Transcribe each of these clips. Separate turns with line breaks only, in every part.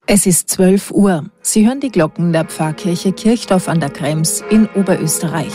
Es ist 12 Uhr. Sie hören die Glocken der Pfarrkirche Kirchdorf an der Krems in Oberösterreich.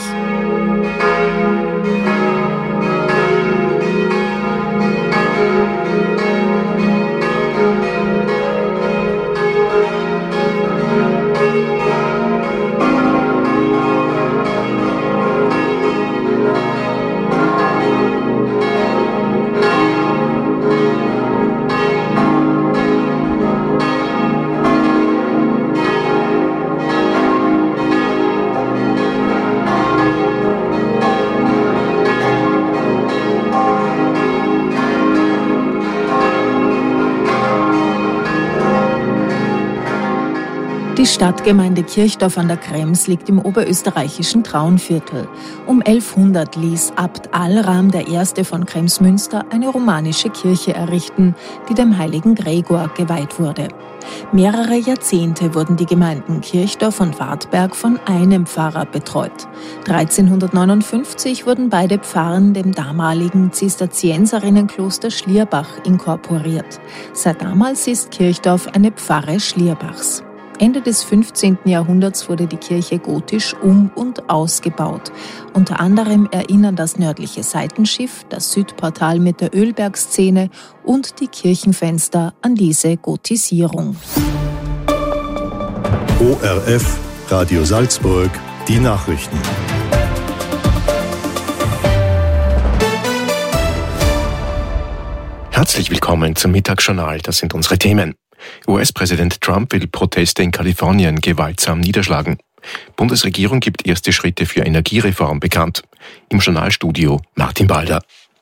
Die Stadtgemeinde Kirchdorf an der Krems liegt im oberösterreichischen Traunviertel. Um 1100 ließ Abt Alram I. von Kremsmünster eine romanische Kirche errichten, die dem heiligen Gregor geweiht wurde. Mehrere Jahrzehnte wurden die Gemeinden Kirchdorf und Wartberg von einem Pfarrer betreut. 1359 wurden beide Pfarren dem damaligen Zisterzienserinnenkloster Schlierbach inkorporiert. Seit damals ist Kirchdorf eine Pfarre Schlierbachs. Ende des 15. Jahrhunderts wurde die Kirche gotisch um- und ausgebaut. Unter anderem erinnern das nördliche Seitenschiff, das Südportal mit der Ölbergszene und die Kirchenfenster an diese Gotisierung.
ORF, Radio Salzburg, die Nachrichten.
Herzlich willkommen zum Mittagsjournal, das sind unsere Themen. US-Präsident Trump will Proteste in Kalifornien gewaltsam niederschlagen. Bundesregierung gibt erste Schritte für Energiereform bekannt. Im Journalstudio Martin Balder.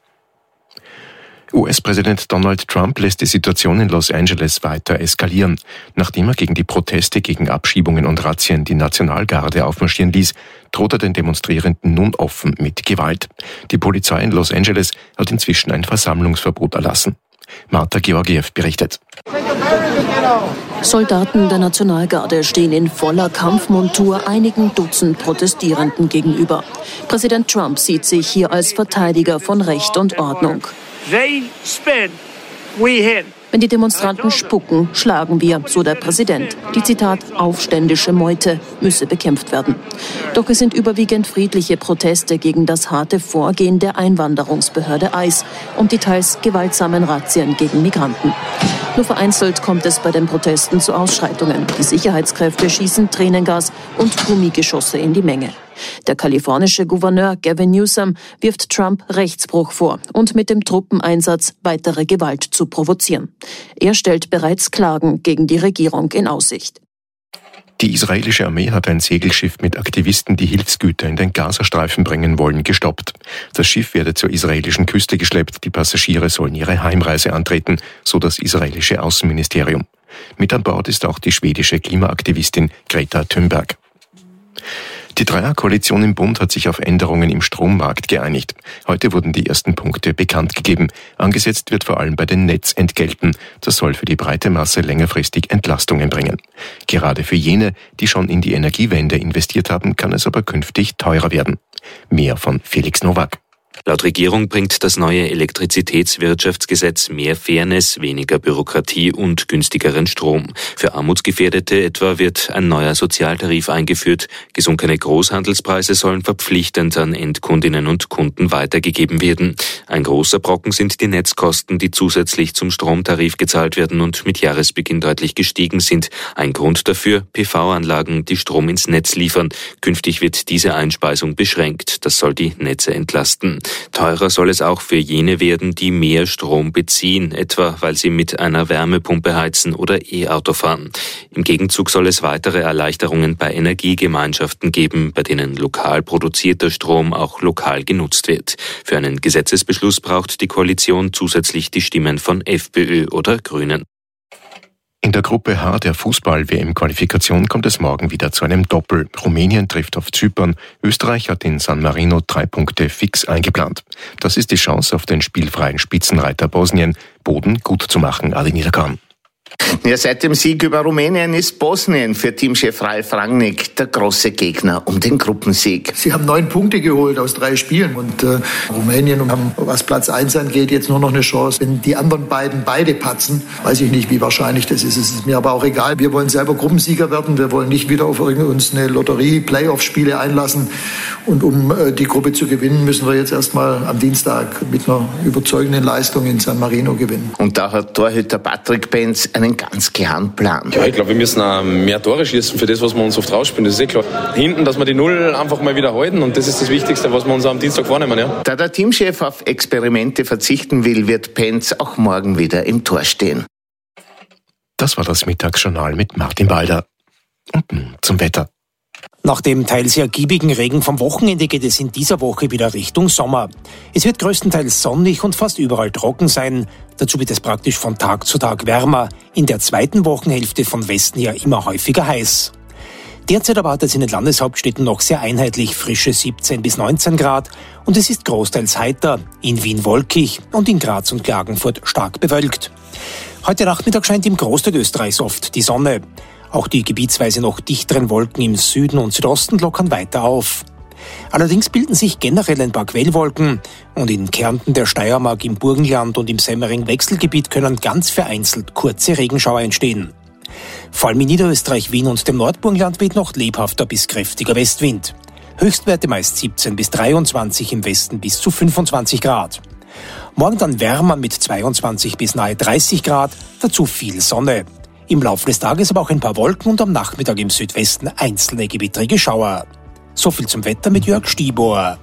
US-Präsident Donald Trump lässt die Situation in Los Angeles weiter eskalieren. Nachdem er gegen die Proteste gegen Abschiebungen und Razzien die Nationalgarde aufmarschieren ließ, droht er den Demonstrierenden nun offen mit Gewalt. Die Polizei in Los Angeles hat inzwischen ein Versammlungsverbot erlassen. Marta Georgiev berichtet.
Soldaten der Nationalgarde stehen in voller Kampfmontur einigen Dutzend Protestierenden gegenüber. Präsident Trump sieht sich hier als Verteidiger von Recht und Ordnung. Wenn die Demonstranten spucken, schlagen wir, so der Präsident. Die Zitat aufständische Meute müsse bekämpft werden. Doch es sind überwiegend friedliche Proteste gegen das harte Vorgehen der Einwanderungsbehörde ICE und die teils gewaltsamen Razzien gegen Migranten. Nur vereinzelt kommt es bei den Protesten zu Ausschreitungen. Die Sicherheitskräfte schießen Tränengas und Gummigeschosse in die Menge. Der kalifornische Gouverneur Gavin Newsom wirft Trump Rechtsbruch vor und mit dem Truppeneinsatz weitere Gewalt zu provozieren. Er stellt bereits Klagen gegen die Regierung in Aussicht.
Die israelische Armee hat ein Segelschiff mit Aktivisten, die Hilfsgüter in den Gazastreifen bringen wollen, gestoppt. Das Schiff werde zur israelischen Küste geschleppt, die Passagiere sollen ihre Heimreise antreten, so das israelische Außenministerium. Mit an Bord ist auch die schwedische Klimaaktivistin Greta Thunberg. Die Dreierkoalition im Bund hat sich auf Änderungen im Strommarkt geeinigt. Heute wurden die ersten Punkte bekannt gegeben. Angesetzt wird vor allem bei den Netzentgelten. Das soll für die breite Masse längerfristig Entlastungen bringen. Gerade für jene, die schon in die Energiewende investiert haben, kann es aber künftig teurer werden. Mehr von Felix Nowak.
Laut Regierung bringt das neue Elektrizitätswirtschaftsgesetz mehr Fairness, weniger Bürokratie und günstigeren Strom. Für Armutsgefährdete etwa wird ein neuer Sozialtarif eingeführt. Gesunkene Großhandelspreise sollen verpflichtend an Endkundinnen und Kunden weitergegeben werden. Ein großer Brocken sind die Netzkosten, die zusätzlich zum Stromtarif gezahlt werden und mit Jahresbeginn deutlich gestiegen sind. Ein Grund dafür: PV-Anlagen, die Strom ins Netz liefern. Künftig wird diese Einspeisung beschränkt. Das soll die Netze entlasten. Teurer soll es auch für jene werden, die mehr Strom beziehen, etwa weil sie mit einer Wärmepumpe heizen oder E-Auto fahren. Im Gegenzug soll es weitere Erleichterungen bei Energiegemeinschaften geben, bei denen lokal produzierter Strom auch lokal genutzt wird. Für einen Gesetzesbeschluss braucht die Koalition zusätzlich die Stimmen von FPÖ oder Grünen.
In der Gruppe H der Fußball-WM-Qualifikation kommt es morgen wieder zu einem Doppel. Rumänien trifft auf Zypern. Österreich hat in San Marino 3 Punkte fix eingeplant. Das ist die Chance auf den spielfreien Spitzenreiter Bosnien, Boden gut zu machen, Adi Niederkorn.
Ja, seit dem Sieg über Rumänien ist Bosnien für Teamchef Ralf Rangnick der große Gegner um den Gruppensieg.
Sie haben 9 Punkte geholt aus 3 Spielen und Rumänien haben, was Platz 1 angeht, jetzt nur noch eine Chance. Wenn die anderen beide patzen, weiß ich nicht, wie wahrscheinlich das ist. Es ist mir aber auch egal. Wir wollen selber Gruppensieger werden. Wir wollen nicht wieder auf uns eine Lotterie-Playoff-Spiele einlassen. Und um die Gruppe zu gewinnen, müssen wir jetzt erstmal am Dienstag mit einer überzeugenden Leistung in San Marino gewinnen.
Und da hat Torhüter Patrick Benz einen ganz klaren Plan.
Ja, ich glaube, wir müssen auch mehr Tore schießen für das, was wir uns oft rausspielen. Das ist klar. Hinten, dass wir die Null einfach mal wieder halten. Und das ist das Wichtigste, was wir uns am Dienstag vornehmen. Ja.
Da der Teamchef auf Experimente verzichten will, wird Benz auch morgen wieder im Tor stehen.
Das war das Mittagsjournal mit Martin Balder. Und nun zum Wetter.
Nach dem teils ergiebigen Regen vom Wochenende geht es in dieser Woche wieder Richtung Sommer. Es wird größtenteils sonnig und fast überall trocken sein. Dazu wird es praktisch von Tag zu Tag wärmer. In der zweiten Wochenhälfte von Westen her immer häufiger heiß. Derzeit aber hat es in den Landeshauptstädten noch sehr einheitlich frische 17 bis 19 Grad und es ist großteils heiter, in Wien wolkig und in Graz und Klagenfurt stark bewölkt. Heute Nachmittag scheint im Großteil Österreichs oft die Sonne. Auch die gebietsweise noch dichteren Wolken im Süden und Südosten lockern weiter auf. Allerdings bilden sich generell ein paar Quellwolken und in Kärnten, der Steiermark, im Burgenland und im Semmering-Wechselgebiet können ganz vereinzelt kurze Regenschauer entstehen. Vor allem in Niederösterreich, Wien und dem Nordburgenland weht noch lebhafter bis kräftiger Westwind. Höchstwerte meist 17 bis 23, im Westen bis zu 25 Grad. Morgen dann wärmer mit 22 bis nahe 30 Grad, dazu viel Sonne. Im Laufe des Tages aber auch ein paar Wolken und am Nachmittag im Südwesten einzelne gewittrige Schauer. So viel zum Wetter mit Jörg Stibor.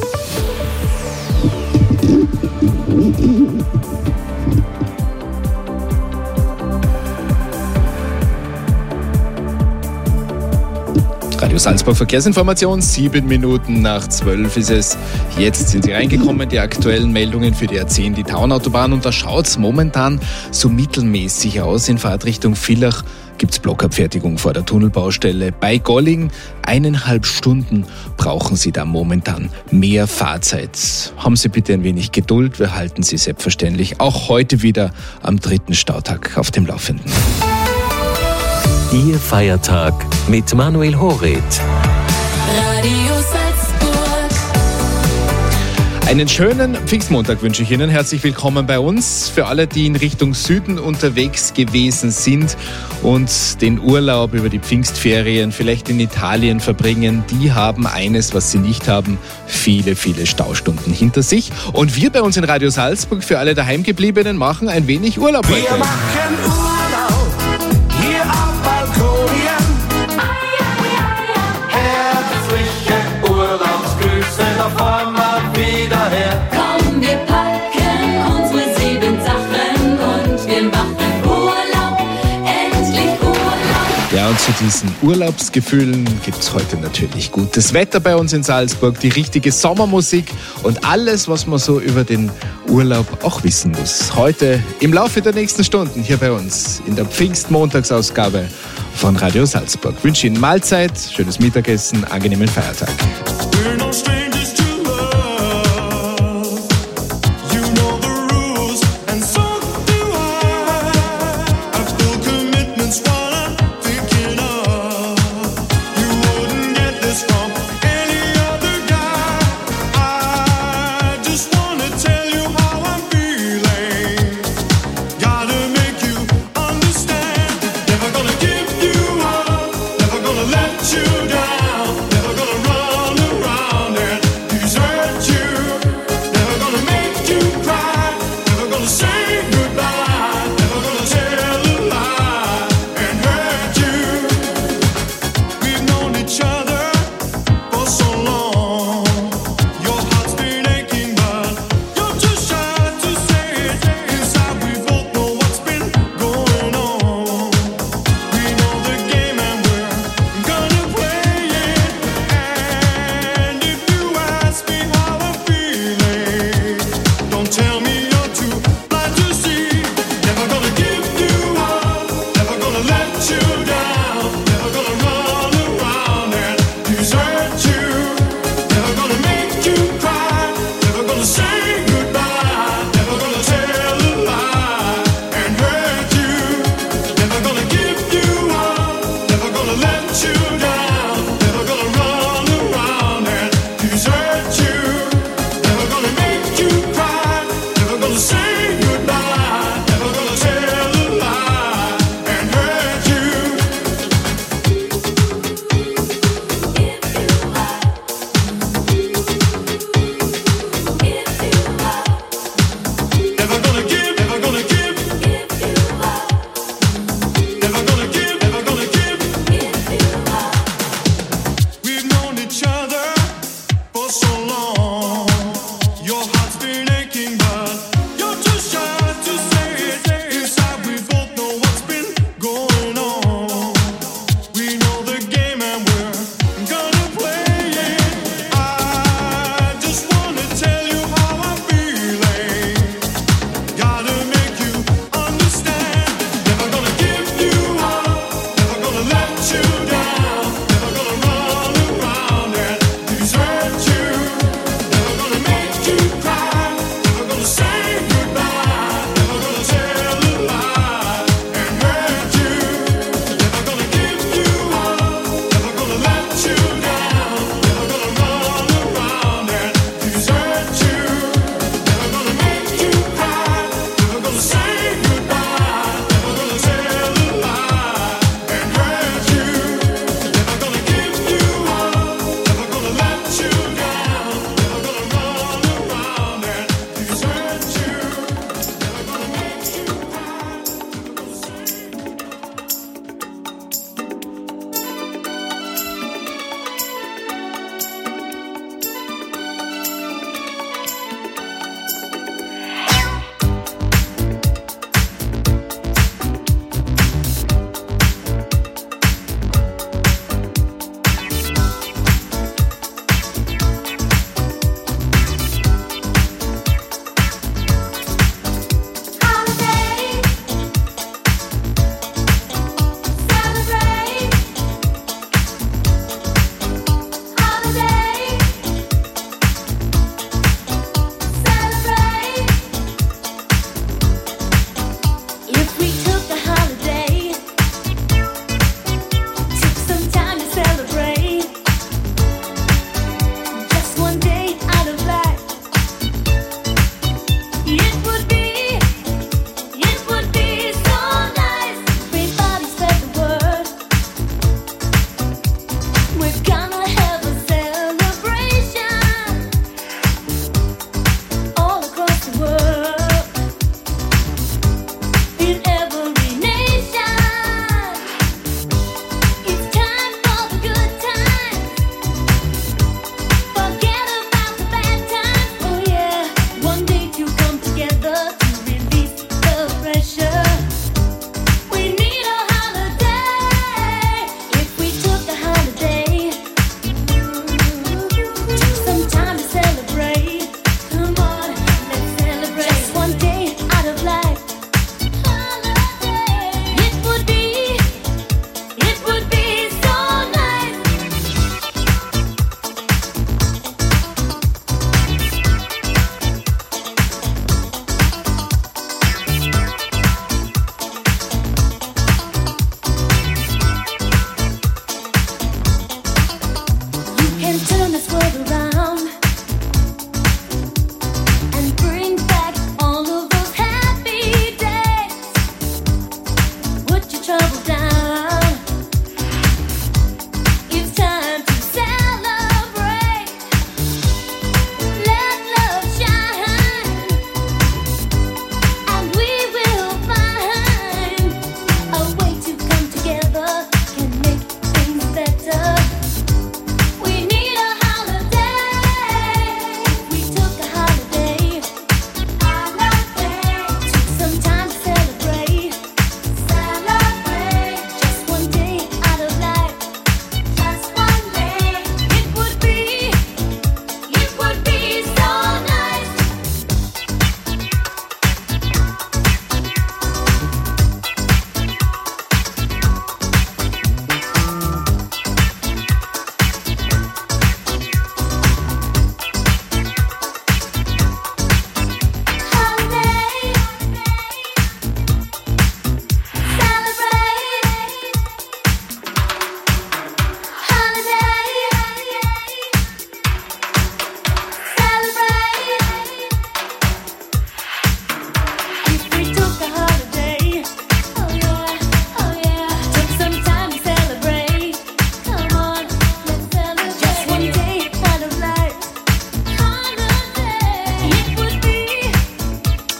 Radio Salzburg Verkehrsinformation, 7 Minuten nach 12 ist es. Jetzt sind sie reingekommen, die aktuellen Meldungen für die A10, die Tauernautobahn. Und da schaut es momentan so mittelmäßig aus. In Fahrtrichtung Villach gibt es Blockabfertigung vor der Tunnelbaustelle. Bei Golling 1,5 Stunden brauchen Sie da momentan mehr Fahrzeit. Haben Sie bitte ein wenig Geduld. Wir halten Sie selbstverständlich auch heute wieder am 3. Stautag auf dem Laufenden.
Ihr Feiertag mit Manuel Horet.
Radio Salzburg.
Einen schönen Pfingstmontag wünsche ich Ihnen. Herzlich willkommen bei uns. Für alle, die in Richtung Süden unterwegs gewesen sind und den Urlaub über die Pfingstferien vielleicht in Italien verbringen, die haben eines, was sie nicht haben: viele, viele Staustunden hinter sich. Und wir bei uns in Radio Salzburg, für alle Daheimgebliebenen, machen ein wenig Urlaub heute.
Wir machen Urlaub hier auf Balkonien. Herzliche Urlaubsgrüße, da fahren wir wieder her. Komm, wir packen unsere 7 Sachen und wir machen Urlaub, endlich Urlaub.
Ja, und zu diesen Urlaubsgefühlen gibt es heute natürlich gutes Wetter bei uns in Salzburg, die richtige Sommermusik und alles, was man so über den Urlaub auch wissen muss. Heute im Laufe der nächsten Stunden hier bei uns in der Pfingstmontagsausgabe von Radio Salzburg. Ich wünsche Ihnen Mahlzeit, schönes Mittagessen, angenehmen Feiertag.
Let you down, never gonna run around and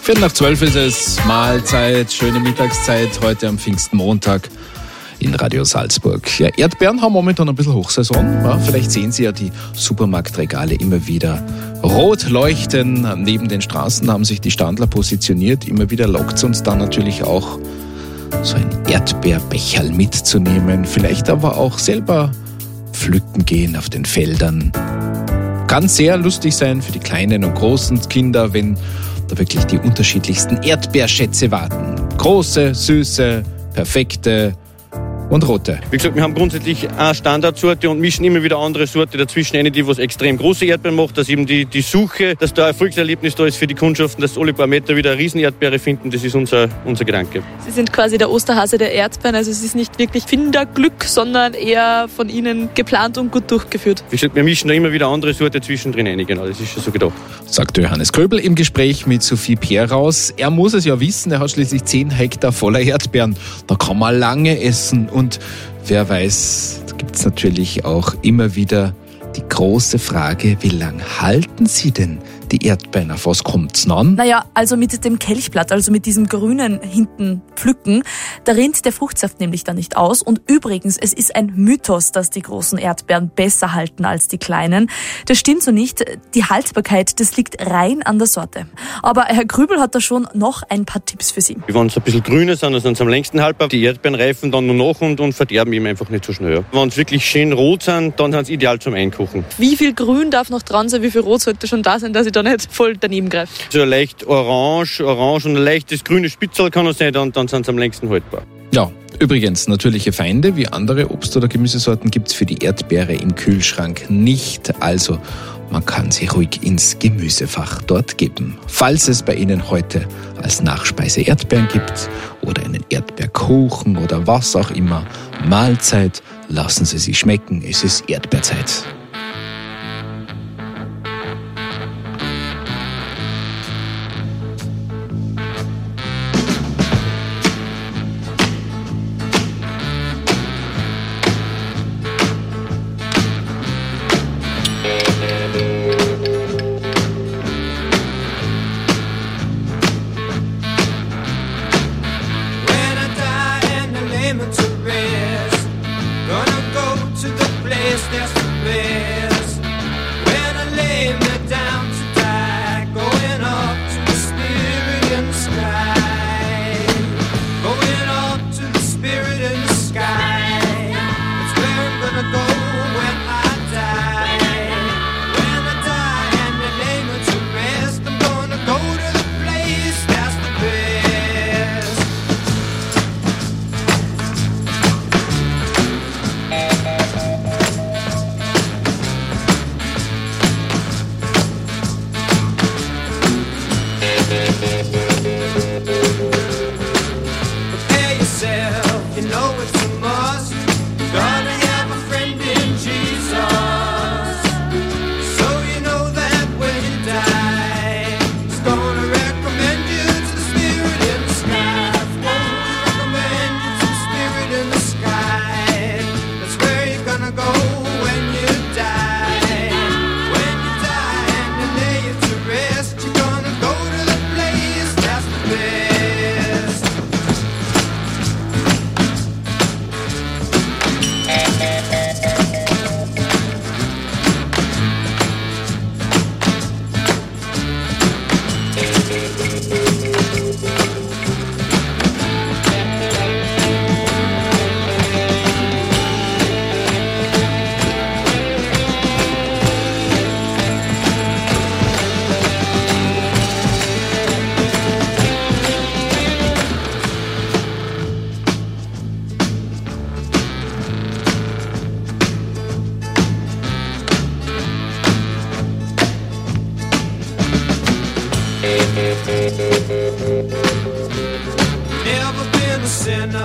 11:15 ist es, Mahlzeit, schöne Mittagszeit, heute am Pfingstmontag in Radio Salzburg. Ja, Erdbeeren haben momentan ein bisschen Hochsaison. Ja, vielleicht sehen Sie ja die Supermarktregale immer wieder rot leuchten. Neben den Straßen haben sich die Standler positioniert. Immer wieder lockt es uns dann natürlich auch, so ein Erdbeerbecherl mitzunehmen. Vielleicht aber auch selber pflücken gehen auf den Feldern. Kann sehr lustig sein für die kleinen und großen Kinder, wenn da wirklich die unterschiedlichsten Erdbeerschätze warten. Große, süße, perfekte und rote.
Wie gesagt, wir haben grundsätzlich eine Standardsorte und mischen immer wieder andere Sorte dazwischen. Eine, die was extrem große Erdbeeren macht, dass eben die Suche, dass da ein Erfolgserlebnis da ist für die Kundschaften, dass alle paar Meter wieder eine Riesenerdbeere finden, das ist unser Gedanke.
Sie sind quasi der Osterhase der Erdbeeren, also es ist nicht wirklich Finderglück, sondern eher von Ihnen geplant und gut durchgeführt.
Wie gesagt, wir mischen da immer wieder andere Sorte zwischendrin rein, genau, das ist schon so gedacht.
Sagt Johannes Köbel im Gespräch mit Sophie Peraus. Er muss es ja wissen, er hat schließlich 10 Hektar voller Erdbeeren. Da kann man lange essen. Und wer weiß, da gibt es natürlich auch immer wieder die große Frage, wie lang halten Sie denn die Erdbeeren? Auf was kommt's an?
Naja, also mit dem Kelchblatt, also mit diesem grünen hinten pflücken, da rinnt der Fruchtsaft nämlich dann nicht aus. Und übrigens, es ist ein Mythos, dass die großen Erdbeeren besser halten als die kleinen. Das stimmt so nicht. Die Haltbarkeit, das liegt rein an der Sorte. Aber Herr Krübel hat da schon noch ein paar Tipps für Sie.
Wenn sie ein bisschen grüner sind, dann sind sie am längsten haltbar. Die Erdbeeren reifen dann nur nach und verderben eben einfach nicht so schnell. Wenn sie wirklich schön rot sind, dann sind sie ideal zum Einkochen.
Wie viel Grün darf noch dran sein, wie viel Rot sollte schon da sein, dass ich da nicht voll daneben greife?
So leicht orange und ein leichtes grünes Spitzel kann es sein, dann sind sie am längsten haltbar.
Ja, übrigens, natürliche Feinde wie andere Obst- oder Gemüsesorten gibt es für die Erdbeere im Kühlschrank nicht. Also man kann sie ruhig ins Gemüsefach dort geben. Falls es bei Ihnen heute als Nachspeise Erdbeeren gibt oder einen Erdbeerkuchen oder was auch immer, Mahlzeit, lassen Sie sich schmecken, es ist Erdbeerzeit.
Never been a sinner,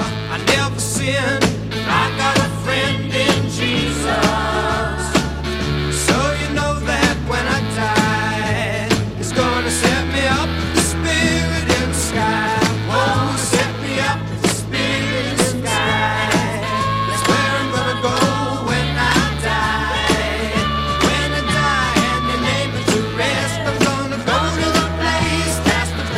I never sinned. I got a friend in Jesus. So you know that when I die, He's gonna set me up with the Spirit in the sky. Oh, set me up with the Spirit in the sky. That's where I'm gonna go when I die. When I die and they lay me to rest, I'm gonna go to the place that's the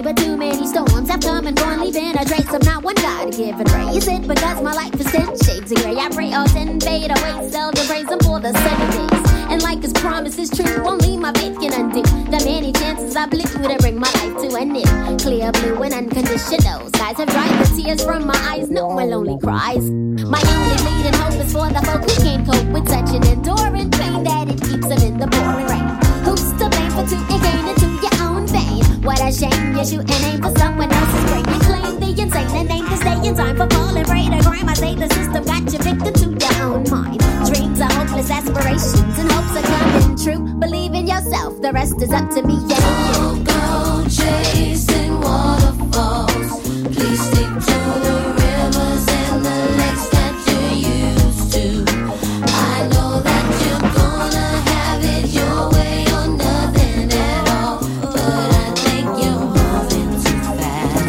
but too many storms have come and gone, leaving a trace of not one God-given ray. Is it because my life is 10 shades of gray? I pray all 10 fade away, seldom praise him for the 7 days. And like his promise is true, only my faith can undo the many chances I blew to bring my life to an end. Clear blue and unconditional skies have dried the tears from my eyes, no more lonely cries. My only leading hope is for the folk who can't cope with such an enduring pain that it keeps them in the pouring rain. Who's to blame for two and gain into your own vein? What a shame, you shoot and aim for someone else's brain. You claim the insane and aim to stay in time for falling prey to crime. I say the system got you victim to your own mind. Dreams are hopeless aspirations and hopes are coming true. Believe in yourself, the rest is up to me and you.
Go chasing waterfalls. Please stick to the rivers and the lakes that you're used to. I know that you're gonna have it your way or nothing at all, but I think you're moving too fast.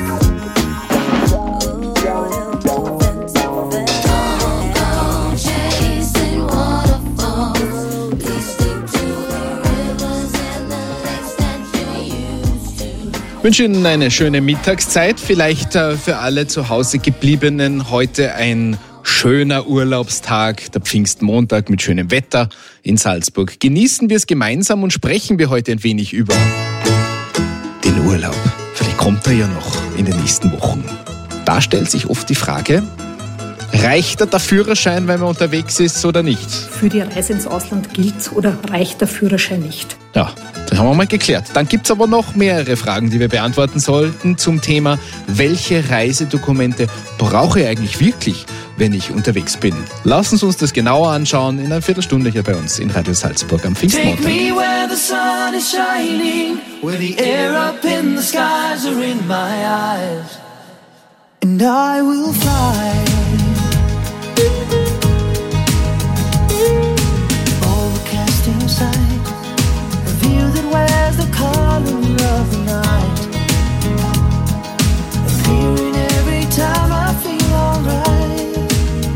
Go chasing waterfalls. Please stick to the rivers and the lakes that you're used to.
Ich wünsche Ihnen eine schöne Mittagszeit, vielleicht für alle zu Hause Gebliebenen heute ein schöner Urlaubstag, der Pfingstmontag mit schönem Wetter in Salzburg. Genießen wir es gemeinsam und sprechen wir heute ein wenig über den Urlaub. Vielleicht kommt er ja noch in den nächsten Wochen. Da stellt sich oft die Frage, reicht der Führerschein, wenn man unterwegs ist oder nicht?
Für die Reise ins Ausland gilt oder reicht der Führerschein nicht?
Ja, das haben wir mal geklärt. Dann gibt es aber noch mehrere Fragen, die wir beantworten sollten zum Thema, welche Reisedokumente brauche ich eigentlich wirklich, wenn ich unterwegs bin? Lassen Sie uns das genauer anschauen in einer Viertelstunde hier bei uns in Radio Salzburg am Pfingstmontag.
Take me where the sun is shining, where the air up in the skies are in my eyes, and I will fly. Overcasting sight, a view that wears the color of the night, appearing every time I feel alright.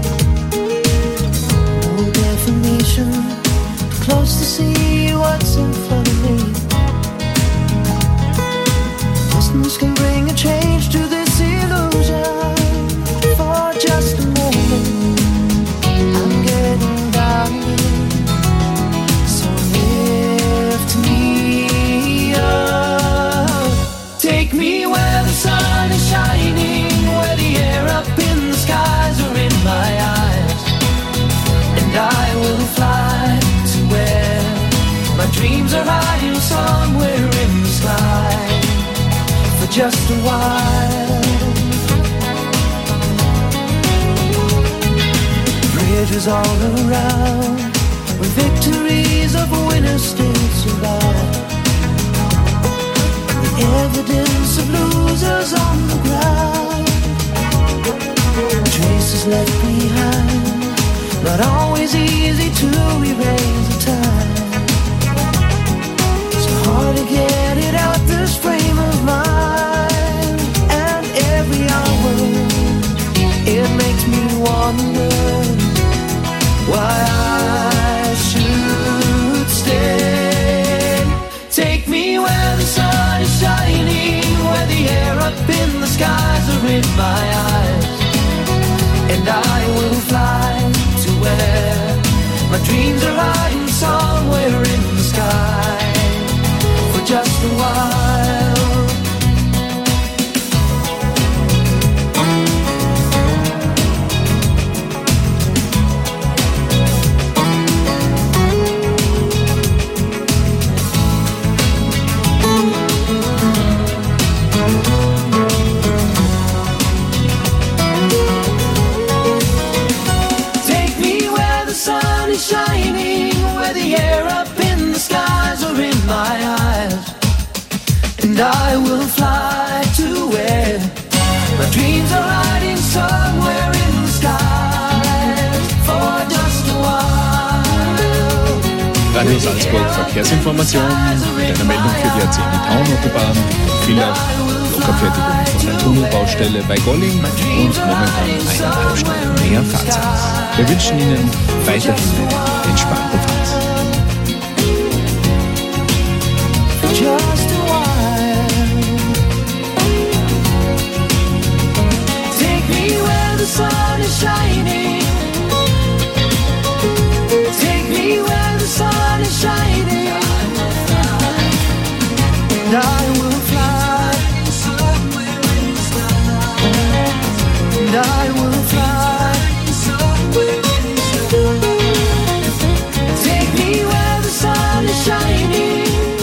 No definition, too close to see what's in front of me. Distance can bring a change to this illusion. For just a moment, I'm getting down. So lift me up. Take me where the sun is shining, where the air up in the skies are in my eyes, and I will fly to where my dreams are hiding somewhere in the sky for just a while. Bridges all around, with victories of winners still survive. The evidence of losers on the ground, traces left behind, not always easy to erase the time. So hard to get it out this frame of mind, and every hour it makes me wonder why I should stay. Take me where the sun is shining, where the air up in the skies are in my eyes, and I will fly to where my dreams are hiding somewhere in the sky for just a while. Shining, where the air up in the skies are in my eyes, and I will fly to where my dreams are hiding somewhere in the skies for just a while.
Radio Salzburg Verkehrsinformation mit einer Meldung für die A10 Taunautobahn, viel auch Lockerfertigung von der Tunnelbaustelle bei Golling und momentan 1,5 Stunden mehr Fahrzeit. Wir wünschen Ihnen weiterhin eine entspannte Fahrt.
Just a while. and I will fly, and I will fly. Take me where the sun is shining.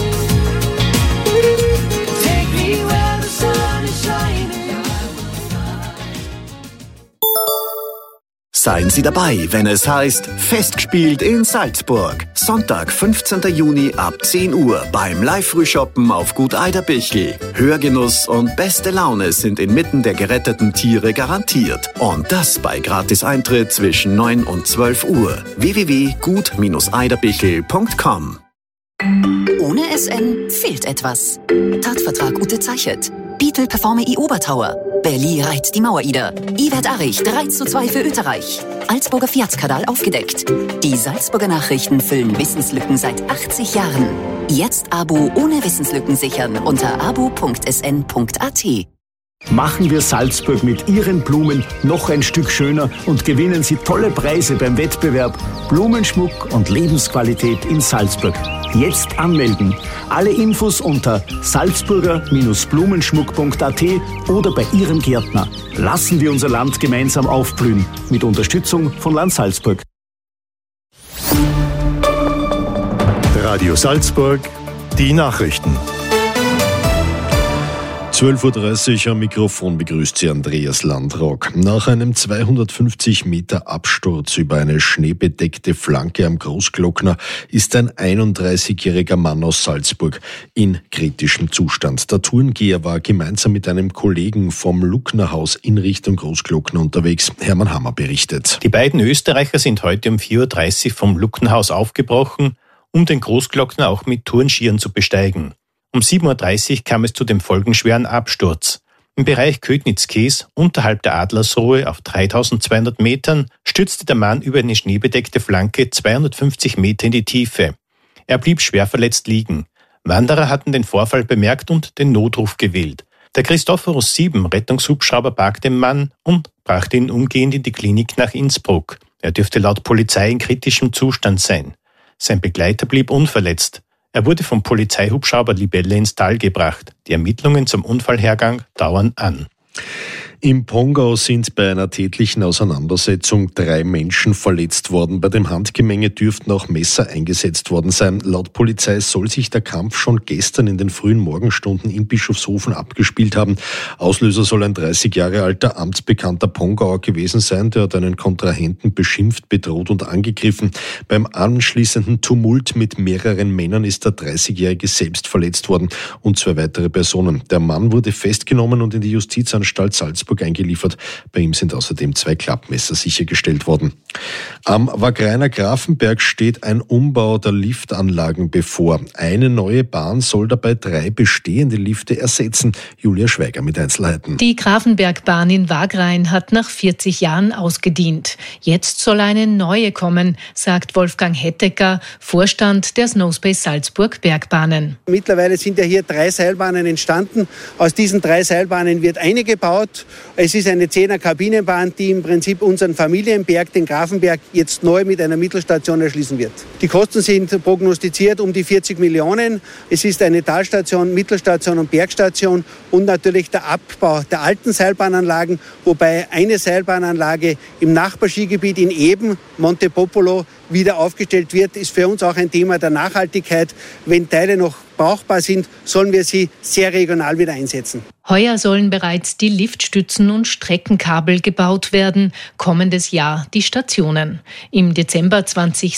Take me where the sun is shining.
Seien Sie dabei, wenn es heißt Festgespielt in Salzburg. Sonntag, 15. Juni ab 10 Uhr beim Live-Frühshoppen auf Gut Eiderbichl. Hörgenuss und beste Laune sind inmitten der geretteten Tiere garantiert. Und das bei Gratis-Eintritt zwischen 9 und 12 Uhr. www.gut-eiderbichl.com.
Ohne SN fehlt etwas. Tatvertrag Ute Zeichert. Bietel performe I Obertauer. Berli reit die Mauer-Ida. Iwert Arich 3:2 für Österreich. Alsburger Fiatskadal aufgedeckt. Die Salzburger Nachrichten füllen Wissenslücken seit 80 Jahren. Jetzt Abo ohne Wissenslücken sichern unter abo.sn.at.
Machen wir Salzburg mit Ihren Blumen noch ein Stück schöner und gewinnen Sie tolle Preise beim Wettbewerb Blumenschmuck und Lebensqualität in Salzburg. Jetzt anmelden. Alle Infos unter salzburger-blumenschmuck.at oder bei Ihrem Gärtner. Lassen wir unser Land gemeinsam aufblühen. Mit Unterstützung von Land Salzburg.
Radio Salzburg, die Nachrichten. 12.30 Uhr am Mikrofon begrüßt Sie Andreas Landrock. Nach einem 250 Meter Absturz über eine schneebedeckte Flanke am Großglockner ist ein 31-jähriger Mann aus Salzburg in kritischem Zustand. Der Tourengeher war gemeinsam mit einem Kollegen vom Lucknerhaus in Richtung Großglockner unterwegs. Hermann Hammer berichtet.
Die beiden Österreicher sind heute um 4.30 Uhr vom Lucknerhaus aufgebrochen, um den Großglockner auch mit Tourenskiern zu besteigen. Um 7.30 Uhr kam es zu dem folgenschweren Absturz. Im Bereich Ködnitz-Kees, unterhalb der Adlersruhe auf 3.200 Metern, stürzte der Mann über eine schneebedeckte Flanke 250 Meter in die Tiefe. Er blieb schwer verletzt liegen. Wanderer hatten den Vorfall bemerkt und den Notruf gewählt. Der Christophorus 7 Rettungshubschrauber barg den Mann und brachte ihn umgehend in die Klinik nach Innsbruck. Er dürfte laut Polizei in kritischem Zustand sein. Sein Begleiter blieb unverletzt. Er wurde vom Polizeihubschrauber Libelle ins Tal gebracht. Die Ermittlungen zum Unfallhergang dauern an.
Im Pongau sind bei einer tätlichen Auseinandersetzung 3 Menschen verletzt worden. Bei dem Handgemenge dürften auch Messer eingesetzt worden sein. Laut Polizei soll sich der Kampf schon gestern in den frühen Morgenstunden in Bischofshofen abgespielt haben. Auslöser soll ein 30 Jahre alter amtsbekannter Pongauer gewesen sein. Der hat einen Kontrahenten beschimpft, bedroht und angegriffen. Beim anschließenden Tumult mit mehreren Männern ist der 30-Jährige selbst verletzt worden und 2 weitere Personen. Der Mann wurde festgenommen und in die Justizanstalt Salzburg eingeliefert. Bei ihm sind außerdem 2 Klappmesser sichergestellt worden. Am Wagreiner Grafenberg steht ein Umbau der Liftanlagen bevor. Eine neue Bahn soll dabei 3 bestehende Lifte ersetzen. Julia Schweiger mit Einzelheiten.
Die Grafenbergbahn in Wagrein hat nach 40 Jahren ausgedient. Jetzt soll eine neue kommen, sagt Wolfgang Hettecker, Vorstand der Snowspace Salzburg Bergbahnen.
Mittlerweile sind ja hier 3 Seilbahnen entstanden. Aus diesen 3 Seilbahnen wird eine gebaut. Es ist eine 10er Kabinenbahn, die im Prinzip unseren Familienberg, den Grafenberg, jetzt neu mit einer Mittelstation erschließen wird. Die Kosten sind prognostiziert um die 40 Millionen. Es ist eine Talstation, Mittelstation und Bergstation und natürlich der Abbau der alten Seilbahnanlagen, wobei eine Seilbahnanlage im Nachbarskigebiet in Eben, Montepopolo, wieder aufgestellt wird, ist für uns auch ein Thema der Nachhaltigkeit. Wenn Teile noch brauchbar sind, sollen wir sie sehr regional wieder einsetzen.
Heuer sollen bereits die Liftstützen und Streckenkabel gebaut werden, kommendes Jahr die Stationen. Im Dezember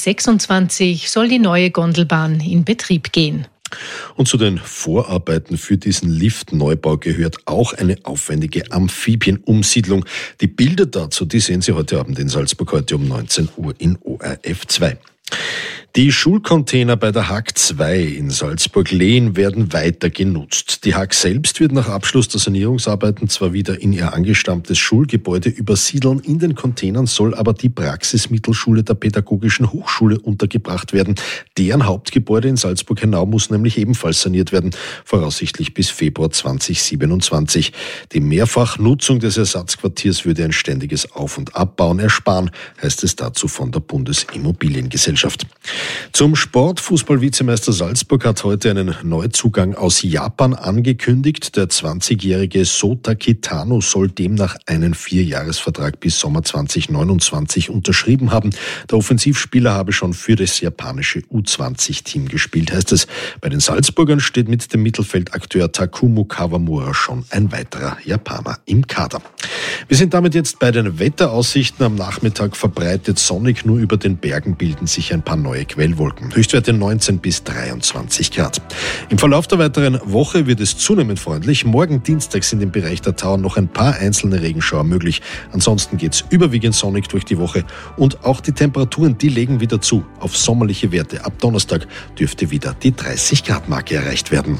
2026 soll die neue Gondelbahn in Betrieb gehen.
Und zu den Vorarbeiten für diesen Liftneubau gehört auch eine aufwendige Amphibienumsiedlung. Die Bilder dazu, die sehen Sie heute Abend in Salzburg, heute um 19 Uhr in ORF 2. Die Schulcontainer bei der HAG 2 in Salzburg-Lehn werden weiter genutzt. Die HAG selbst wird nach Abschluss der Sanierungsarbeiten zwar wieder in ihr angestammtes Schulgebäude übersiedeln, in den Containern soll aber die Praxismittelschule der Pädagogischen Hochschule untergebracht werden. Deren Hauptgebäude in Salzburg-Hernau muss nämlich ebenfalls saniert werden, voraussichtlich bis Februar 2027. Die Mehrfachnutzung des Ersatzquartiers würde ein ständiges Auf- und Abbauen ersparen, heißt es dazu von der Bundesimmobiliengesellschaft. Zum Sport. Fußball-Vizemeister Salzburg hat heute einen Neuzugang aus Japan angekündigt. Der 20-jährige Sota Kitano soll demnach einen 4-Jahres-Vertrag bis Sommer 2029 unterschrieben haben. Der Offensivspieler habe schon für das japanische U20-Team gespielt, heißt es. Bei den Salzburgern steht mit dem Mittelfeldakteur Takumu Kawamura schon ein weiterer Japaner im Kader. Wir sind damit jetzt bei den Wetteraussichten. Am Nachmittag verbreitet sonnig, nur über den Bergen bilden sich ein paar neue Quellwolken. Höchstwerte 19 bis 23 Grad. Im Verlauf der weiteren Woche wird es zunehmend freundlich. Morgen Dienstag sind im Bereich der Tauern noch ein paar einzelne Regenschauer möglich. Ansonsten geht's überwiegend sonnig durch die Woche. Und auch die Temperaturen, die legen wieder zu auf sommerliche Werte. Ab Donnerstag dürfte wieder die 30-Grad-Marke erreicht werden.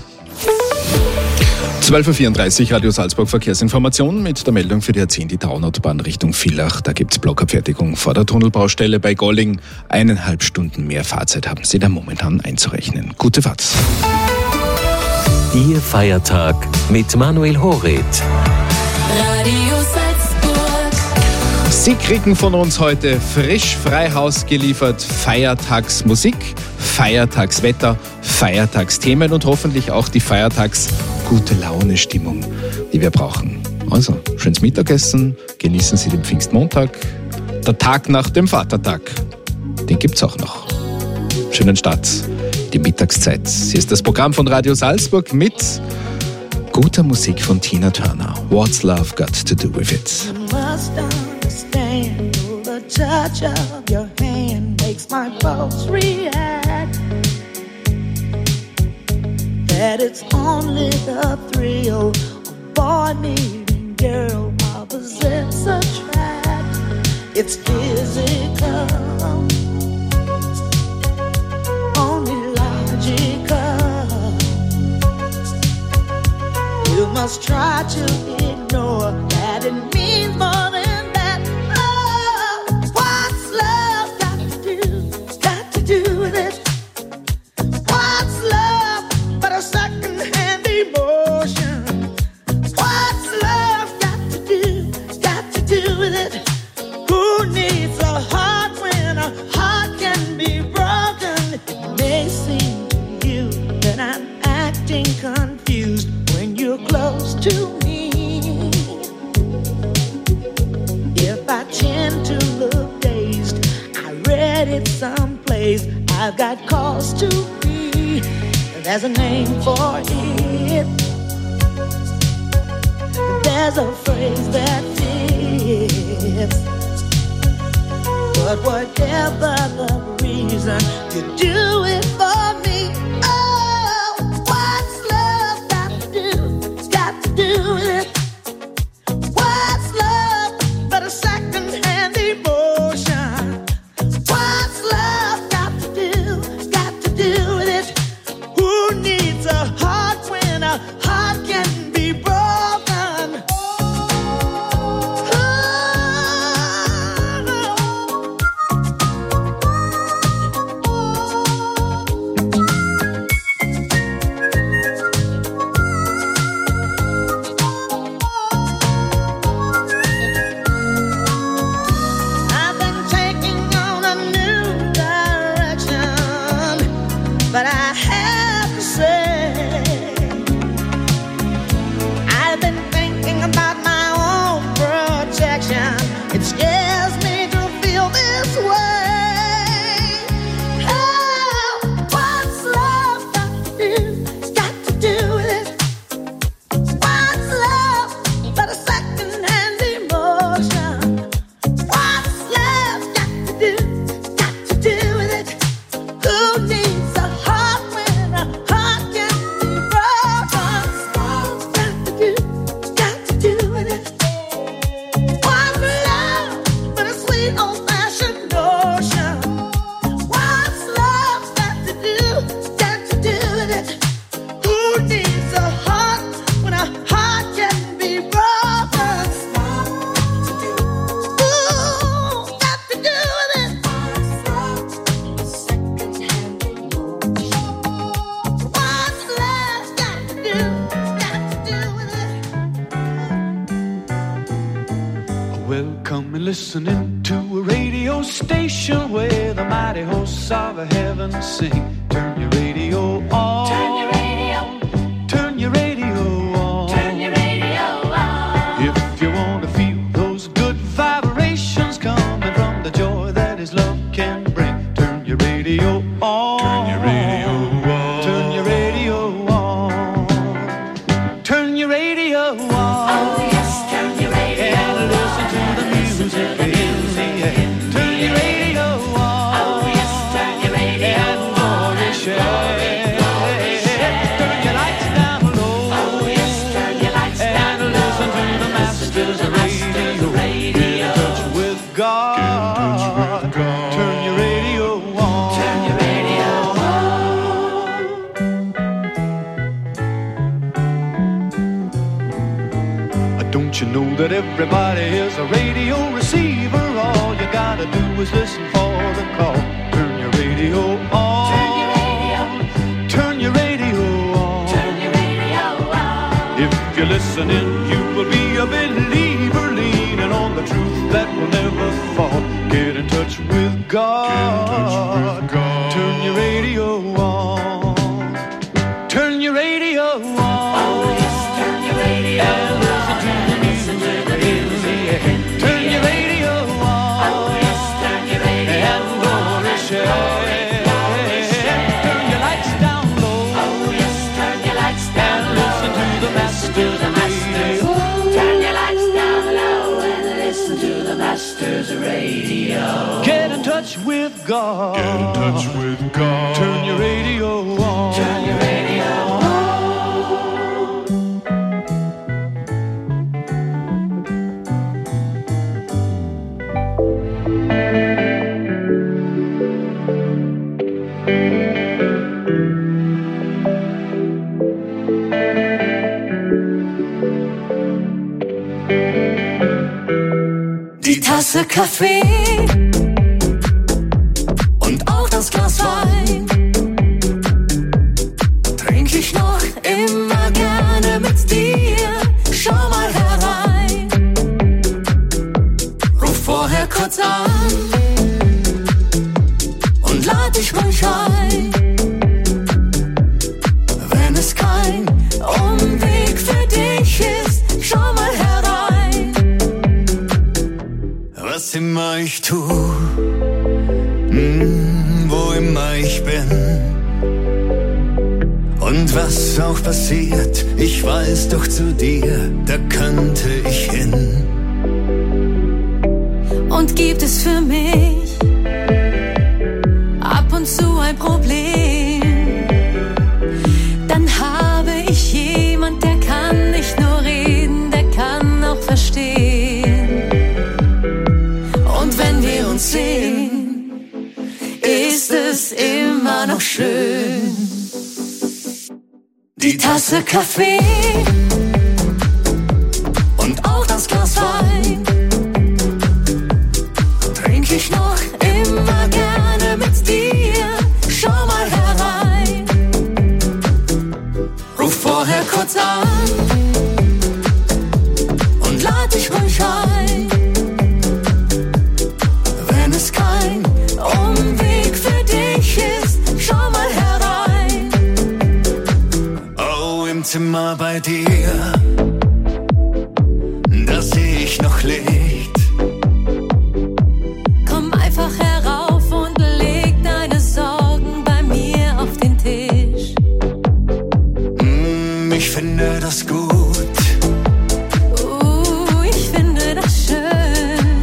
12.34 Uhr, Radio Salzburg Verkehrsinformation mit der Meldung für die A10, die Tauenautobahn Richtung Villach. Da gibt es Blockabfertigung vor der Tunnelbaustelle bei Golling. 1,5 Stunden mehr Fahrzeit haben Sie da momentan einzurechnen. Gute Fahrt.
Ihr Feiertag mit Manuel Horet.
Radio Salzburg.
Sie kriegen von uns heute frisch frei Haus geliefert Feiertagsmusik, Feiertagswetter, Feiertagsthemen und hoffentlich auch die Feiertags-Gute-Laune-Stimmung, die wir brauchen. Also, schönes Mittagessen, genießen Sie den Pfingstmontag, der Tag nach dem Vatertag. Den gibt's auch noch. Schönen Start, die Mittagszeit. Hier ist das Programm von Radio Salzburg mit guter Musik von Tina Turner. What's Love Got to Do With It?
The touch of your hand makes my pulse react. That it's only the thrill of boy meeting girl opposites attract. It's physical, only logical. You must try to ignore that it means more than confused when you're close to me. If I tend to look dazed, I read it someplace. I've got cause to be. There's a name for it. There's a phrase that fits. But whatever the reason, you do it for me. Do it. What's love but a second-hand emotion? What's love got to do with it? Who needs a heart when a heart can be broken? It scares me to feel this way. Oh, what's love got to do with it? What's love but a second-hand emotion? What's love got to do with it? Who needs a heart when a heart can be broken? What's love got to do with it?
Listening to a radio station where the mighty hosts of heaven sing. Turn your radio on. Turn your radio. Turn your radio on. Turn your radio on. If you want to feel those good vibrations coming from the joy that His love can bring, turn your radio on. Turn your radio on. Turn your radio on. Turn your radio on. Oh yes, turn your radio on. And listen to the music in the air. Turn your radio on. Oh yes, turn your radio on. And glory share. Turn your lights down low. Oh yes, turn your lights down low. And listen to the Master's radio. Get in touch with God. Turn your radio on. Turn your radio on. Don't you know that everybody is a radio receiver? All you gotta do is listen for the call. Turn your radio on. Turn your radio. Turn your radio on. Turn your radio on. If you're listening, you will be a believer, leaning on the truth that will never fall. Get in touch with God. Turn your radio on. Turn your radio on. Oh yes, turn your radio on. And listen to the music. Turn your radio on. Oh yes, turn your radio on. And glory share. Turn your lights down low. Oh yes, turn your lights down low. And listen to the Master's radio. Turn your lights down low and listen to the Master's radio. Get in touch with God. Get in touch with God. Turn your radio on. Turn your radio on.
Die Tasse Kaffee und auch das Glas Wein trink ich noch immer gerne mit dir. Schau mal herein, ruf vorher kurz an und lad dich ruhig ein. Wenn es kein Umweg für dich ist, schau mal herein.
Was immer ich tu, wo immer ich bin und was auch passiert, ich weiß doch, zu dir, da könnte ich hin.
Und gibt es für mich ab und zu ein Problem, dann habe ich jemand, der kann nicht nur reden, der kann auch verstehen. Und wenn wir uns sehen, ist es immer noch schön. Die Tasse Kaffee und auch das Glas Wein trink ich noch immer gerne mit dir. Schau mal herein, ruf vorher kurz an und lad dich ruhig ein. Wenn es kein Umweg für dich ist, schau mal herein.
Oh, im Zimmer bei dir, da seh ich noch Licht.
Komm einfach herauf und leg deine Sorgen bei mir auf den Tisch.
Ich finde das gut.
Ich finde das schön.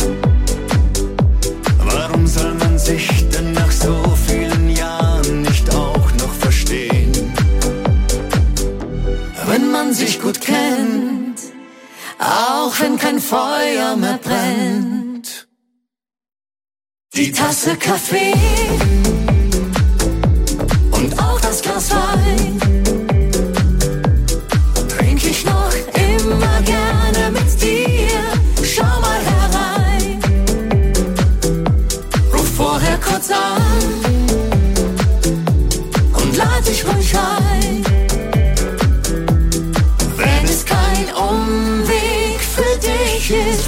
Warum soll man sich denn nach so vielen Jahren nicht auch noch verstehen?
Wenn man sich gut kennt, auch wenn kein Feuer mehr brennt. Die Tasse Kaffee und auch das Glas Wein trink ich noch immer gerne mit dir. Schau mal herein, ruf vorher kurz an und lad dich ruhig ein. Wenn es kein Umweg für dich ist, schau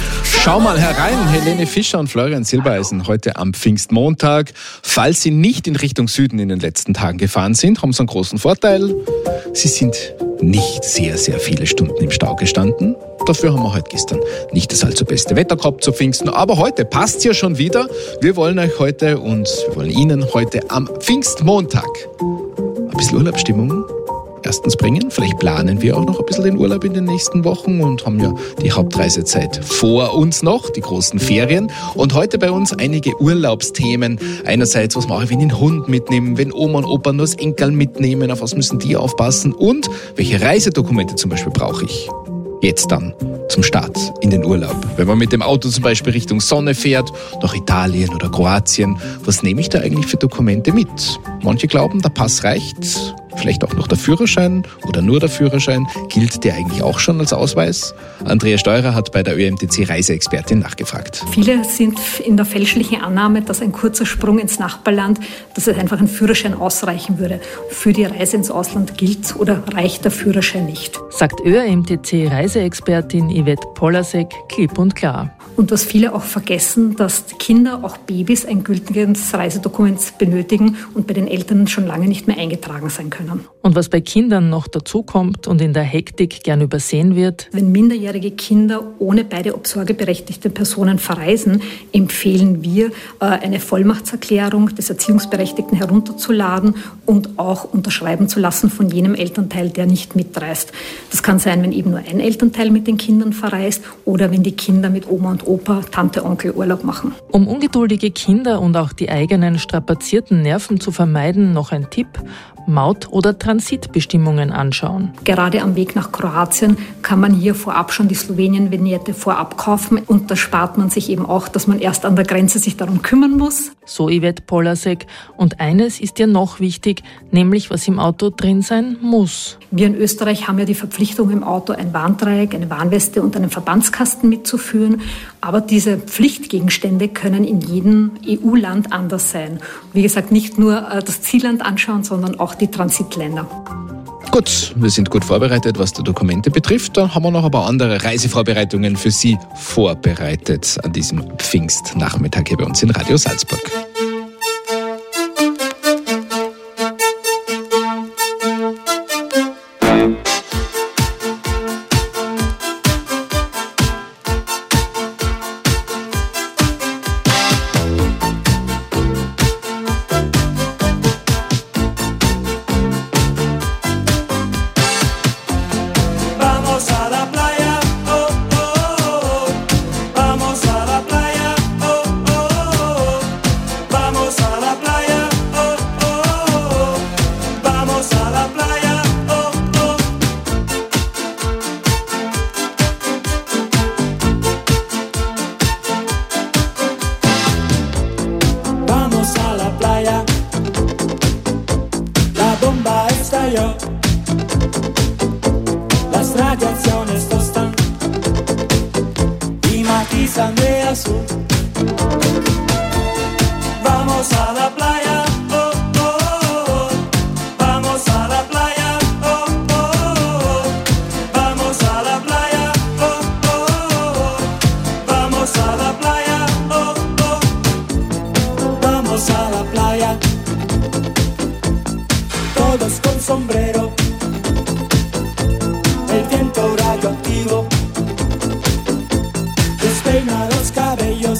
Schau mal herein, Helene Fischer und Florian Silbereisen heute am Pfingstmontag. Falls Sie nicht in Richtung Süden in den letzten Tagen gefahren sind, haben Sie einen großen Vorteil. Sie sind nicht sehr, sehr viele Stunden im Stau gestanden. Dafür haben wir heute gestern nicht das allzu beste Wetter gehabt zu Pfingsten. Aber heute passt es ja schon wieder. Wir wollen euch heute und wir wollen Ihnen heute am Pfingstmontag ein bisschen Urlaubsstimmung erstens bringen. Vielleicht planen wir auch noch ein bisschen den Urlaub in den nächsten Wochen und haben ja die Hauptreisezeit vor uns noch, die großen Ferien. Und heute bei uns einige Urlaubsthemen. Einerseits, was mache ich, wenn ich einen Hund mitnehme, wenn Oma und Opa nur das Enkel mitnehmen, auf was müssen die aufpassen und welche Reisedokumente zum Beispiel brauche ich jetzt dann zum Start in den Urlaub. Wenn man mit dem Auto zum Beispiel Richtung Sonne fährt, nach Italien oder Kroatien, was nehme ich da eigentlich für Dokumente mit? Manche glauben, der Pass reicht, vielleicht auch noch der Führerschein oder nur der Führerschein. Gilt der eigentlich auch schon als Ausweis? Andrea Steurer hat bei der ÖMTC Reiseexpertin nachgefragt.
Viele sind in der fälschlichen Annahme, dass ein kurzer Sprung ins Nachbarland, dass es einfach ein Führerschein ausreichen würde. Für die Reise ins Ausland gilt oder reicht der Führerschein nicht.
Sagt ÖMTC Reiseexpertin Yvette Polasek klipp und klar.
Und was viele auch vergessen, dass Kinder, auch Babys, ein gültiges Reisedokument benötigen und bei den Eltern schon lange nicht mehr eingetragen sein können.
Und was bei Kindern noch dazukommt und in der Hektik gern übersehen wird:
Wenn minderjährige Kinder ohne beide obsorgeberechtigte Personen verreisen, empfehlen wir, eine Vollmachtserklärung des Erziehungsberechtigten herunterzuladen und auch unterschreiben zu lassen von jenem Elternteil, der nicht mitreist. Das kann sein, wenn eben nur ein Elternteil mit den Kindern verreist oder wenn die Kinder mit Oma und Opa, Tante, Onkel Urlaub machen.
Um ungeduldige Kinder und auch die eigenen strapazierten Nerven zu vermeiden, noch ein Tipp: Maut- oder Transitbestimmungen anschauen.
Gerade am Weg nach Kroatien kann man hier vorab schon die Slowenien-Vignette vorab kaufen und da spart man sich eben auch, dass man erst an der Grenze sich darum kümmern muss.
So Yvette Polasek. Und eines ist ja noch wichtig, nämlich was im Auto drin sein muss.
Wir in Österreich haben ja die Verpflichtung, im Auto ein Warndreieck, eine Warnweste und einen Verbandskasten mitzuführen. Aber diese Pflichtgegenstände können in jedem EU-Land anders sein. Wie gesagt, nicht nur das Zielland anschauen, sondern auch die Transitländer.
Gut, wir sind gut vorbereitet, was die Dokumente betrifft. Dann haben wir noch ein paar andere Reisevorbereitungen für Sie vorbereitet an diesem Pfingstnachmittag hier bei uns in Radio Salzburg.
Las radiaciones tostan y matizan de azul. Vamos a la playa, oh, oh, oh. Vamos a la playa, oh, oh, oh. Vamos a la playa, oh, oh, oh. Vamos a la playa, oh, oh. Vamos a la playa. Todos con sombrero. El viento radioactivo despeina los cabellos.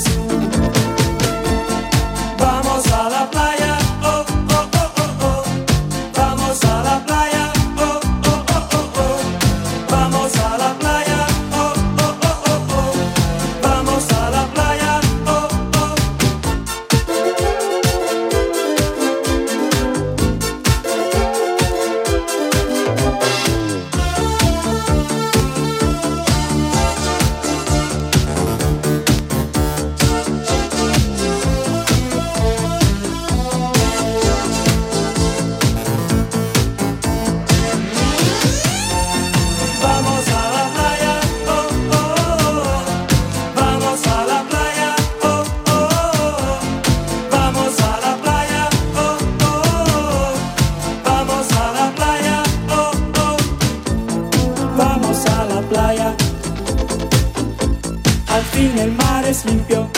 Vamos a la playa, oh, oh, oh, oh, oh. Vamos a la playa, oh, oh, oh, oh, oh. Vamos a la playa, oh, oh, oh, oh, oh. Vamos a la playa, oh, oh.
fin el mar es limpio,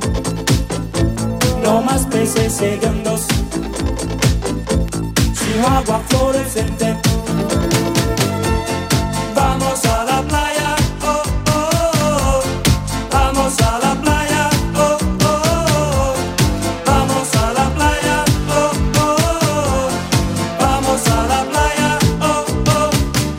no más peces hediondos, sino agua fluorescente. Vamos a la playa, oh, oh, oh. Vamos a la playa, oh, oh, oh. Vamos a la playa, oh, oh, oh. Vamos a la playa, oh, oh.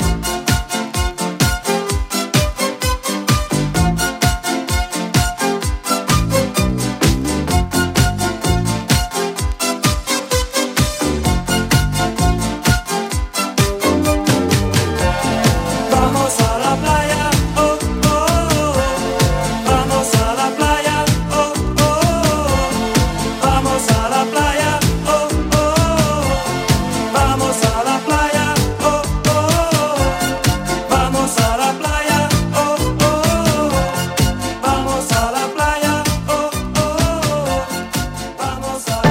Vamos a la playa, oh, oh, oh. Vamos a la playa, oh, oh, oh. Vamos a la playa, oh, oh, oh. Vamos a la playa, oh, oh, oh. Vamos a la playa, oh, oh, oh. Vamos a la playa, oh, oh, oh. Vamos a la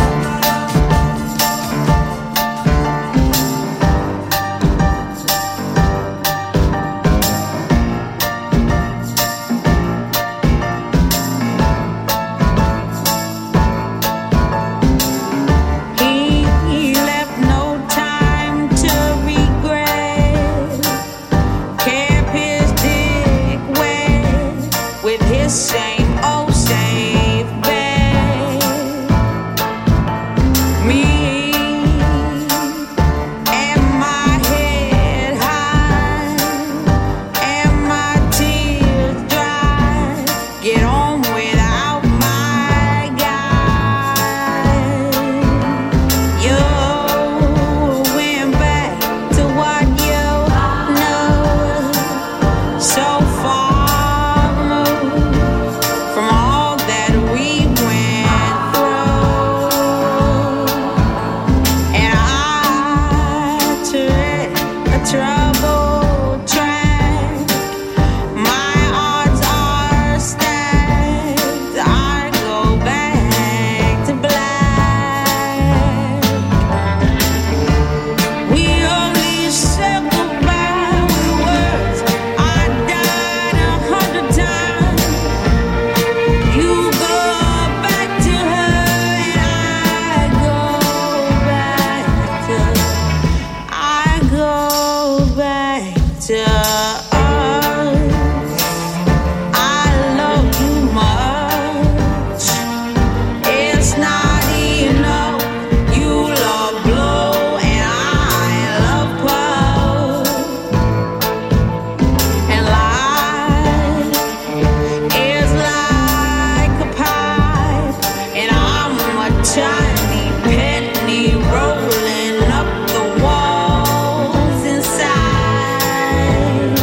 He left no time to regret. Kept his dick wet with his same old safe bet. Me and my head high and my tears dry. Get on without my guy. You went back to what you know, so far removed from all that we went through. And I tread a troubled track. My odds are stacked. I go back to black. We only said goodbye with words. I died 100 times. You go back to her and I go back to us. I love you much. It's not enough. You love blow and I love puff. And life is like a pipe, and I'm a tiny penny rolling up the walls inside.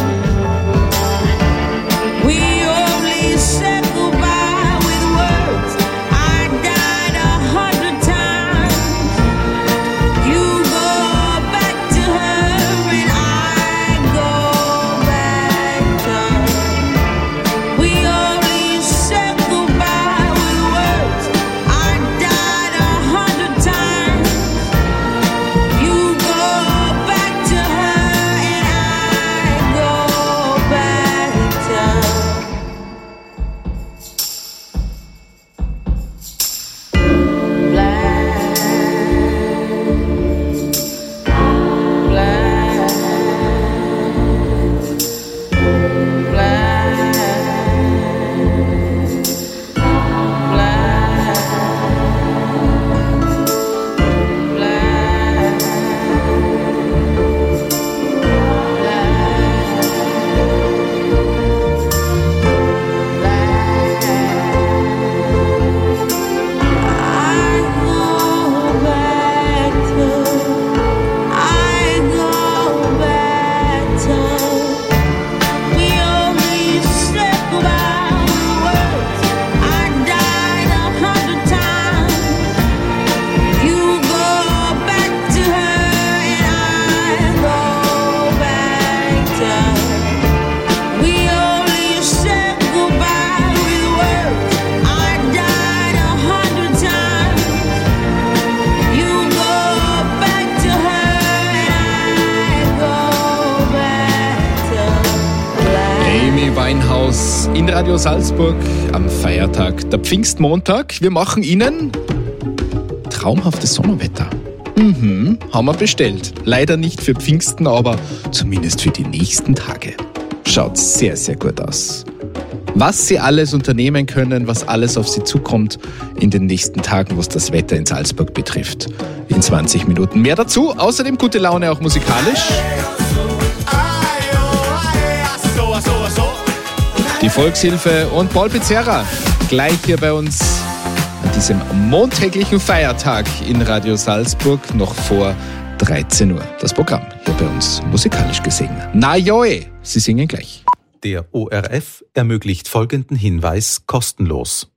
We only said goodbye with words. I died 100 times. You go back to her and I go back to her. We only said goodbye with words. I died 100 times. You go back to her and I go back to
Weinhaus in Radio Salzburg am Feiertag, der Pfingstmontag. Wir machen Ihnen traumhaftes Sommerwetter. Haben wir bestellt. Leider nicht für Pfingsten, aber zumindest für die nächsten Tage. Schaut sehr, sehr gut aus. Was Sie alles unternehmen können, was alles auf Sie zukommt in den nächsten Tagen, was das Wetter in Salzburg betrifft. In 20 Minuten mehr dazu. Außerdem gute Laune auch musikalisch. Die Volkshilfe und Paul Pizzerra gleich hier bei uns an diesem montäglichen Feiertag in Radio Salzburg noch vor 13 Uhr. Das Programm hier bei uns musikalisch gesehen. Na joe, Sie singen gleich.
Der ORF ermöglicht folgenden Hinweis kostenlos.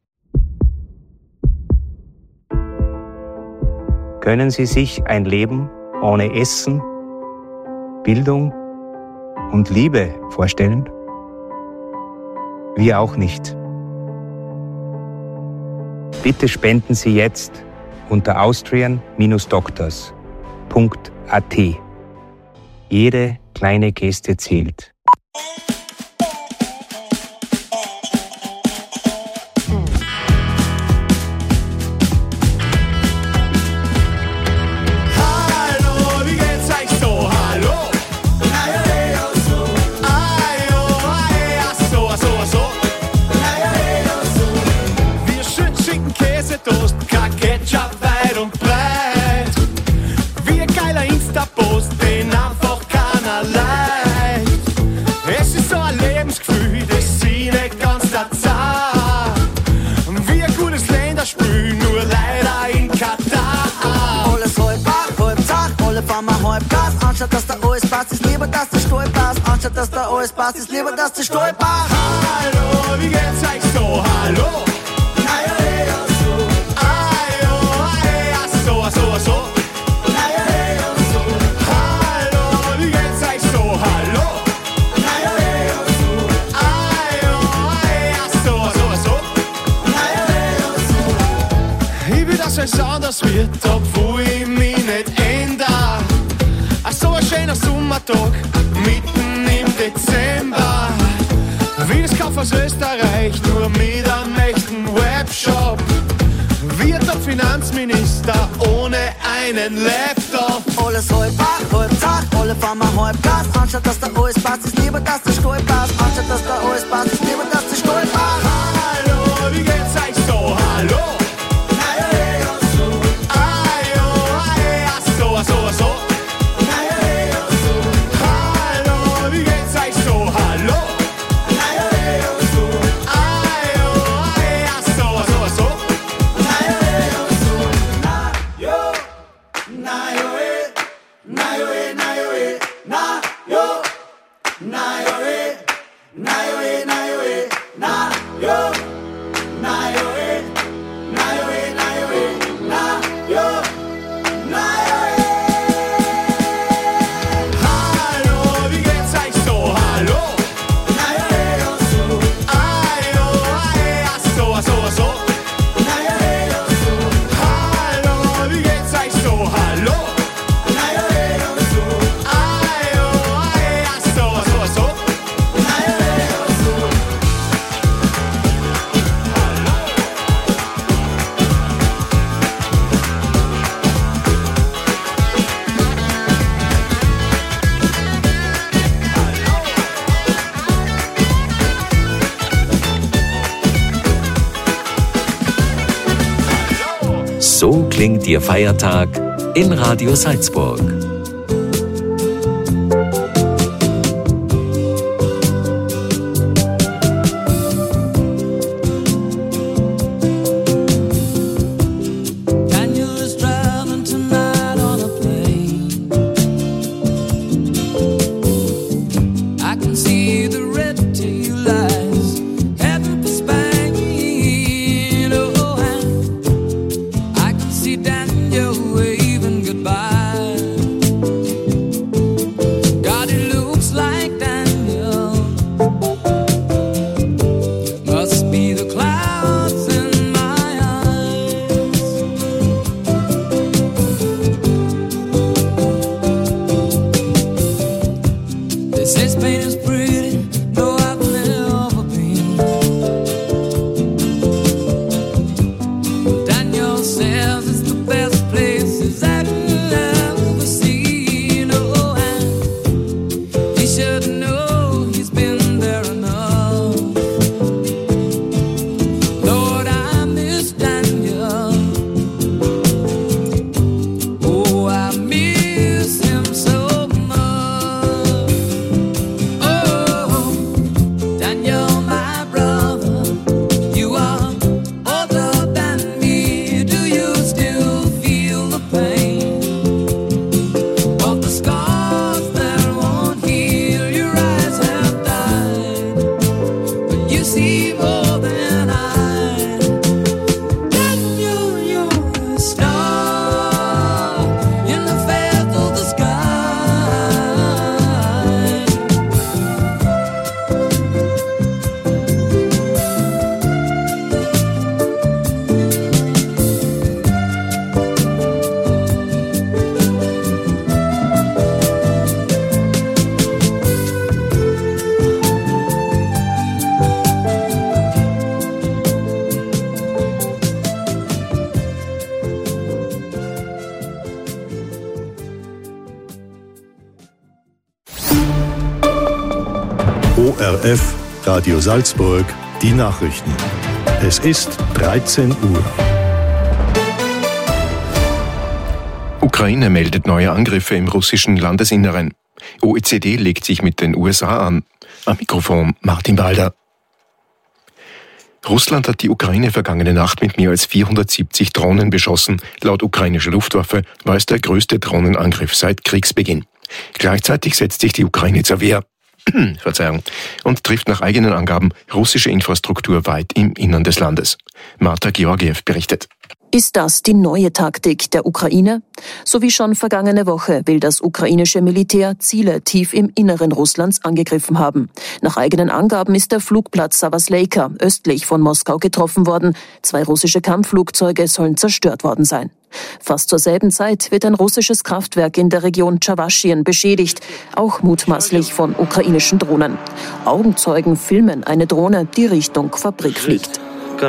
Können Sie sich ein Leben ohne Essen, Bildung und Liebe vorstellen? Wir auch nicht. Bitte spenden Sie jetzt unter austrian-doctors.at. Jede kleine Geste zählt.
Anstatt dass da alles passt, ist lieber, dass der Stall passt. Anstatt dass da alles passt, ist lieber, dass der Stall passt.
Hallo, wie geht's euch so? Hallo? Es anders wird, obwohl ich mich nicht ändere. So ein schöner Sommertag, mitten im Dezember. Wie das Kauf aus Österreich, nur mit einem echten Webshop. Wie der Finanzminister ohne einen Laptop.
Alles halb wach, halb zach, alle fahren wir halb Gas. Anstatt dass da alles passt, ist lieber, dass der Stall passt. Anstatt dass da alles passt, ist lieber, dass der Stall passt.
Hallo, wie geht's euch so? Hallo?
So klingt Ihr Feiertag in Radio Salzburg.
This pain is pretty, though I've lived
ORF, Radio Salzburg, die Nachrichten. Es ist 13 Uhr.
Ukraine meldet neue Angriffe im russischen Landesinneren. OECD legt sich mit den USA an. Am Mikrofon Martin Balder. Russland hat die Ukraine vergangene Nacht mit mehr als 470 Drohnen beschossen. Laut ukrainischer Luftwaffe war es der größte Drohnenangriff seit Kriegsbeginn. Gleichzeitig setzt sich die Ukraine zur Wehr und trifft nach eigenen Angaben russische Infrastruktur weit im Innern des Landes. Marta Georgiev berichtet.
Ist das die neue Taktik der Ukraine? So wie schon vergangene Woche will das ukrainische Militär Ziele tief im Inneren Russlands angegriffen haben. Nach eigenen Angaben ist der Flugplatz Savasleika östlich von Moskau getroffen worden. 2 russische Kampfflugzeuge sollen zerstört worden sein. Fast zur selben Zeit wird ein russisches Kraftwerk in der Region Tschawaschien beschädigt, auch mutmaßlich von ukrainischen Drohnen. Augenzeugen filmen eine Drohne, die Richtung Fabrik fliegt.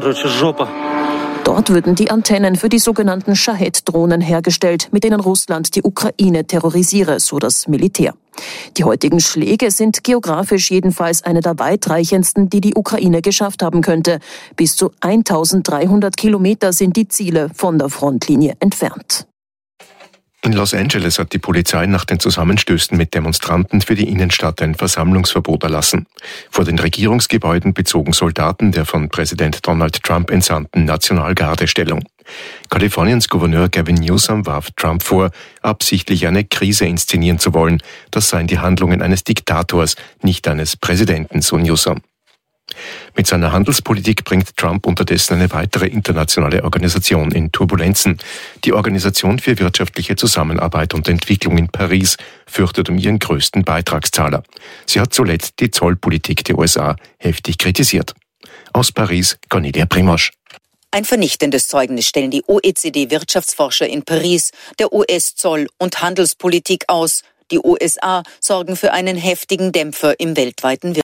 Dort würden die Antennen für die sogenannten Shahed-Drohnen hergestellt, mit denen Russland die Ukraine terrorisiere, so das Militär. Die heutigen Schläge sind geografisch jedenfalls eine der weitreichendsten, die die Ukraine geschafft haben könnte. Bis zu 1300 Kilometer sind die Ziele von der Frontlinie entfernt.
In Los Angeles hat die Polizei nach den Zusammenstößen mit Demonstranten für die Innenstadt ein Versammlungsverbot erlassen. Vor den Regierungsgebäuden bezogen Soldaten der von Präsident Donald Trump entsandten Nationalgarde Stellung. Kaliforniens Gouverneur Gavin Newsom warf Trump vor, absichtlich eine Krise inszenieren zu wollen. Das seien die Handlungen eines Diktators, nicht eines Präsidenten, so Newsom. Mit seiner Handelspolitik bringt Trump unterdessen eine weitere internationale Organisation in Turbulenzen. Die Organisation für wirtschaftliche Zusammenarbeit und Entwicklung in Paris fürchtet um ihren größten Beitragszahler. Sie hat zuletzt die Zollpolitik der USA heftig kritisiert. Aus Paris, Cornelia Primosch.
Ein vernichtendes Zeugnis stellen die OECD-Wirtschaftsforscher in Paris der US-Zoll- und Handelspolitik aus. Die USA sorgen für einen heftigen Dämpfer im weltweiten Wirtschaftswachstum.